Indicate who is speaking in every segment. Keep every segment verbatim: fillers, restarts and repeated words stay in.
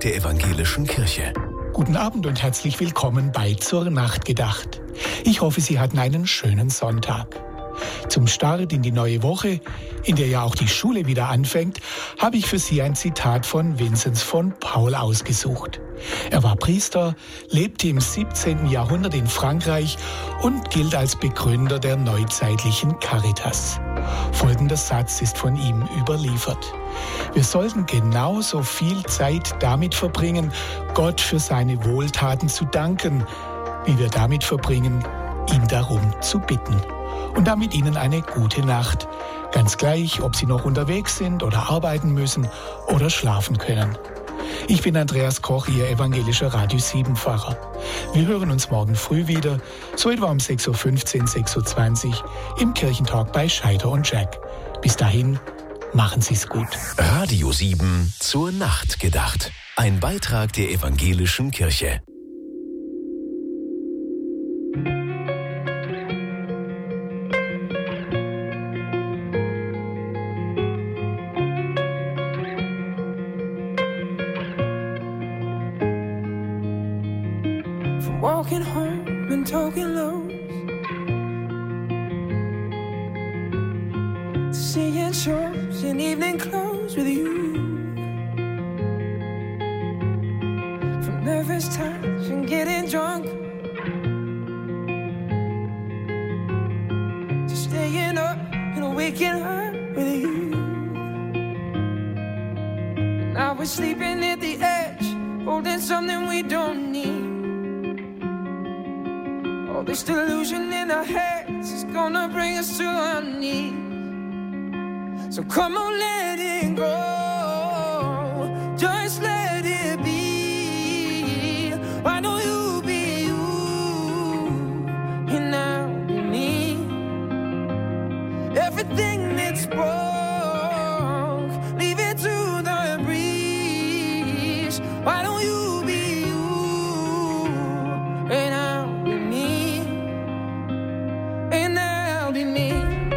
Speaker 1: der Evangelischen Kirche.
Speaker 2: Guten Abend und herzlich willkommen bei Zur Nacht gedacht. Ich hoffe, Sie hatten einen schönen Sonntag. Zum Start in die neue Woche, in der ja auch die Schule wieder anfängt, habe ich für Sie ein Zitat von Vinzenz von Paul ausgesucht. Er war Priester, lebte im siebzehnten Jahrhundert in Frankreich und gilt als Begründer der neuzeitlichen Caritas. Folgender Satz ist von ihm überliefert: Wir sollten genauso viel Zeit damit verbringen, Gott für seine Wohltaten zu danken, wie wir damit verbringen, ihn darum zu bitten. Und damit Ihnen eine gute Nacht. Ganz gleich, ob Sie noch unterwegs sind oder arbeiten müssen oder schlafen können. Ich bin Andreas Koch, Ihr evangelischer Radio sieben Pfarrer. Wir hören uns morgen früh wieder, so etwa um sechs Uhr fünfzehn, sechs Uhr zwanzig im Kirchentalk bei Scheider und Jack. Bis dahin, machen Sie's gut.
Speaker 1: Radio sieben zur Nacht gedacht. Ein Beitrag der Evangelischen Kirche.
Speaker 3: Walking home and talking lows, seeing shows in evening clothes with you, from nervous touch and getting drunk, to staying up and waking up with you. And now we're sleeping at the edge, holding something we don't need. All this delusion in our heads is gonna bring us to our knees. So come on, let it go. Just let it be. Why don't you be you? And I'll be me. Everything that's broke, leave it to the breeze. Why don't you be you? And I'll be me. And I'll be me.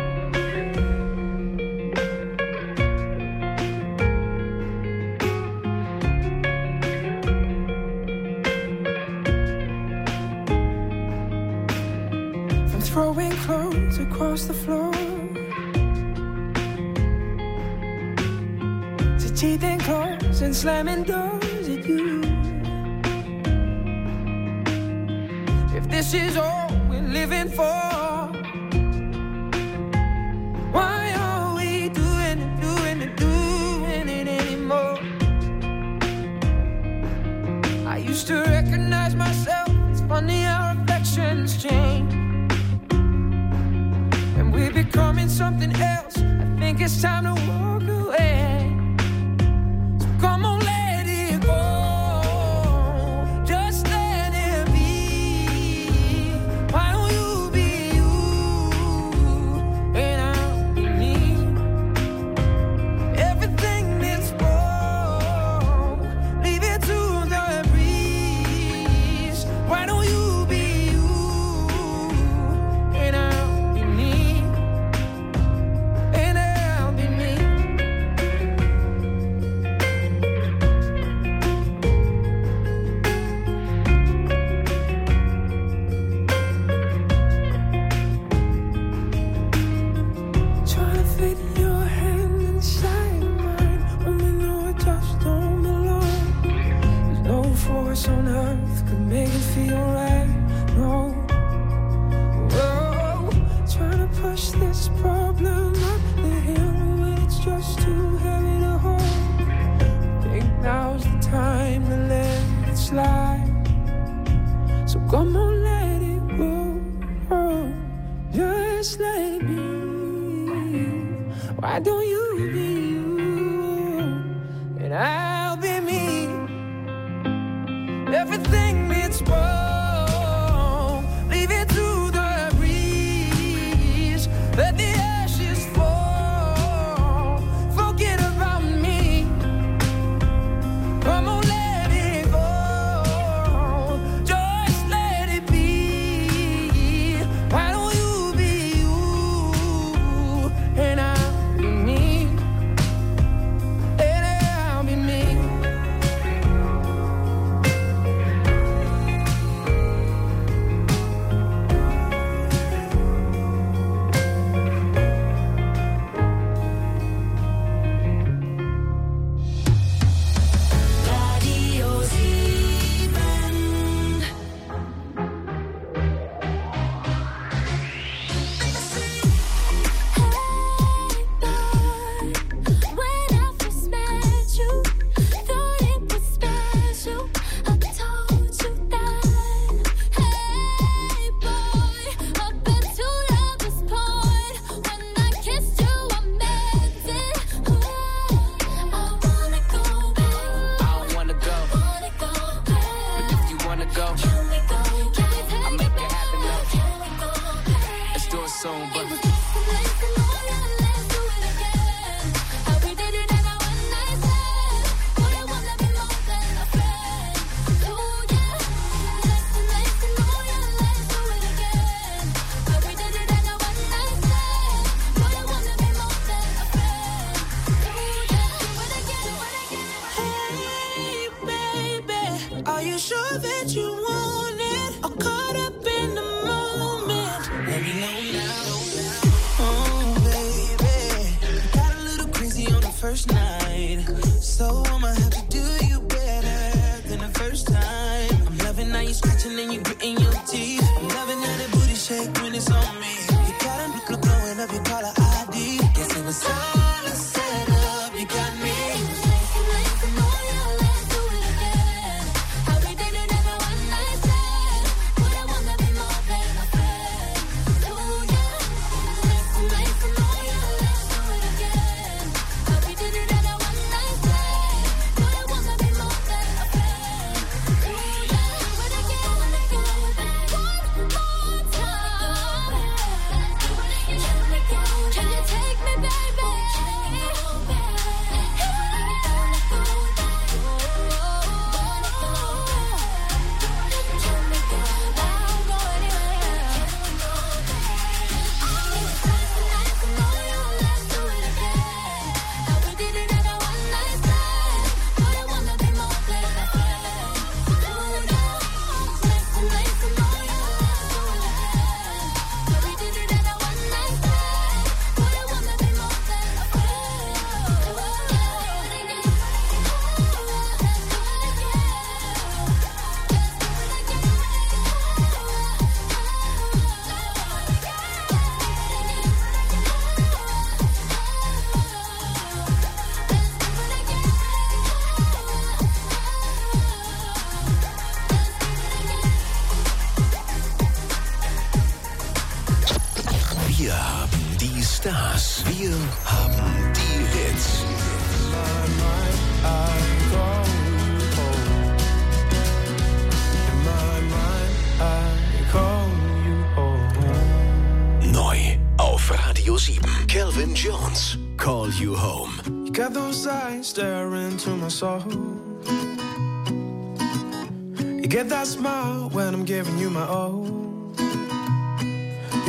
Speaker 3: From throwing clothes across the floor to teething claws and slamming doors at you. If this is all we're living for, why are we doing it, doing it, doing it anymore? I used to recognize myself. It's funny how affections change. When we're becoming something else, I think it's time to walk away. So come on, let it go. Just let it be. Why don't you be you? And I'll be me. Everything that's broke, leave it to the breeze. Why don't you be you? And I'll be me. And I'll be me. Trying to fit your hand inside mine when we know it just don't belong. There's no force on earth could make it feel right. No. Whoa. Trying to push this problem up the hill when it's just too heavy to hold. Think now's the time to let it slide. So come on, let it go. Oh, just let it be. Why don't you be you? And I'll be me. Everything that's wrong, leave it to the breeze. Let the ashes fall. Forget about me. Come on, let it go. Just let it be. Why don't you be you? And I'll be me. wanna go. I make it happen though. Let's do it soon, but
Speaker 4: sure that you want it, or caught up in the moment. Let me know now. Oh, baby, got a little crazy on the first night, so I'ma have to do you better than the first time. I'm loving how you scratching and you gritting your teeth. I'm loving how the booty shake when it's on me. You got a look blowing up your caller I D. Guess it was all a setup. You got me.
Speaker 1: Stars. Wir haben die Hits. Neu auf Radio sieben. Calvin Jones, Call You Home.
Speaker 5: You got those eyes staring into my soul. You get that smile when I'm giving you my all.